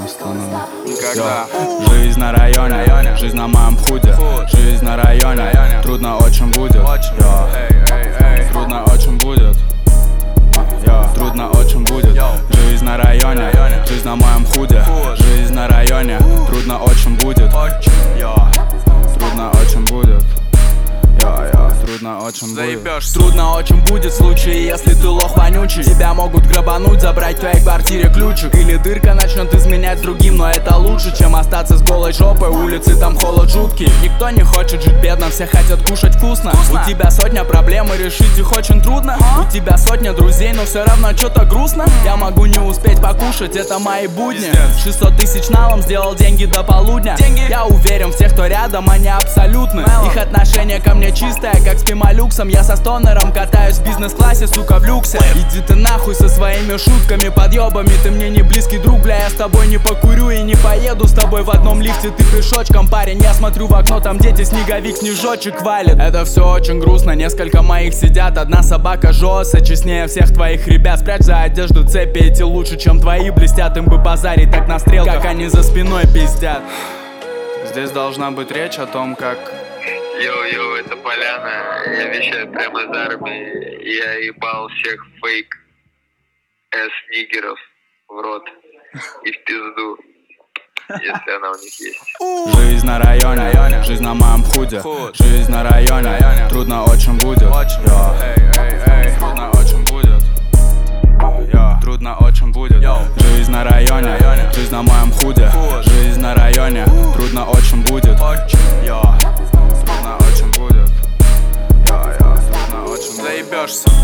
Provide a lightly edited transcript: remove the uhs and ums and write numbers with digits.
остановлю. Никогда. Жизнь на районе, жизнь на моем худе. Жизнь на районе, трудно очень будет. Трудно очень будет. Трудно очень будет. Жизнь на районе, жизнь на моем худе. Жизнь на районе, трудно очень будет. Трудно очень будет. Трудно очень будет. Трудно очень будет в случае, если ты лох вонючий. Тебя могут грабануть, забрать в твоей квартире ключик. Или дырка начнет изменять с другим, но это лучше, чем остаться с голой жопой. Улицы там холод жуткий. Никто не хочет жить бедно, все хотят кушать вкусно. У тебя сотня проблем и решить их очень трудно. У тебя сотня друзей, но все равно что-то грустно. Я могу не успеть покушать, это мои будни. 600 тысяч налом, сделал деньги до полудня. Я уверен в тех, кто рядом, они абсолютны. Их отношение ко мне чистое, как с пималюксом. Я со стонером катаюсь в бизнес-классе, сука, в люксе. Иди ты нахуй со своими шутками, подъебами. Ты мне не близкий друг, бля, я с тобой не покурю и не поеду с тобой в одном лифте. Ты пешочком, парень, я смотрю в окно, там дети, снеговик, снежочек валит. Это все очень грустно, несколько моих сидят. Одна собака жёстся, честнее всех твоих ребят. Спрячь за одежду цепи, эти лучше, чем твои блестят. Им бы базарить так на стрелках, как они за спиной пиздят. Здесь должна быть речь о том, как... Йоу, это Поляна, я вещаю прямо из армии. Я ебал всех фейк нигеров в рот и в пизду, если она у них есть. Жизнь на районе, жизнь на моем худе. Жизнь на районе, трудно очень будет. Трудно очень будет. Трудно очень будет. Жизнь на районе, жизнь на моем худе. Жизнь на районе, трудно очень будет. Трудно очень будет. Трудно очень будет. Заебешься.